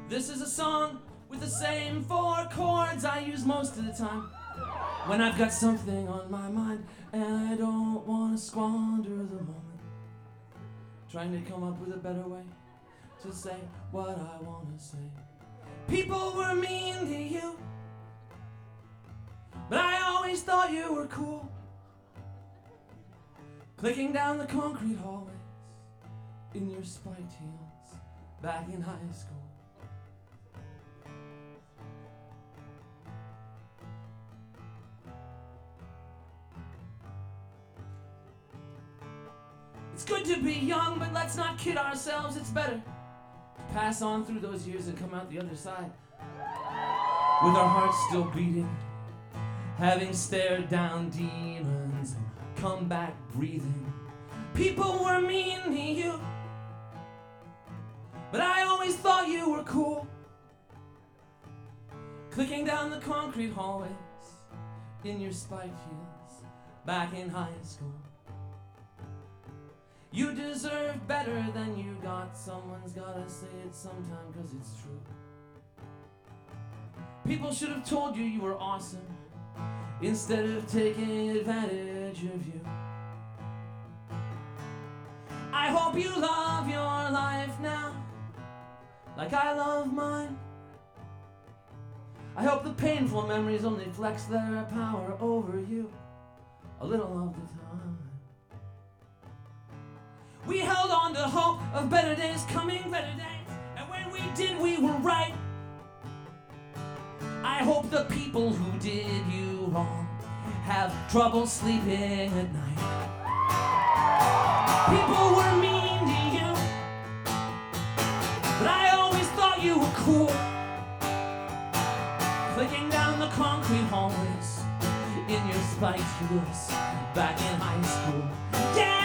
This is a song with the same 4 chords I use most of the time when I've got something on my mind and I don't want to squander the moment, trying to come up with a better way to say what I want to say. People were mean to you, but I always thought you were cool. Clicking down the concrete hallways in your spiked heels back in high school. It's good to be young, but let's not kid ourselves. It's better to pass on through those years and come out the other side with our hearts still beating, having stared down demons and come back breathing. People were mean to you, but I always thought you were cool. Clicking down the concrete hallways in your spiked heels back in high school. You deserve better than you got. Someone's gotta say it sometime, 'cause it's true. People should have told you you were awesome instead of taking advantage of you. I hope you love your life now like I love mine. I hope the painful memories only flex their power over you a little of the time. We held on to hope of better days coming, better days, and when we did, we were right. I hope the people who did you wrong have trouble sleeping at night. People were mean to you, but I always thought you were cool. Clicking down the concrete hallways in your spiked heels back in high school. Yeah!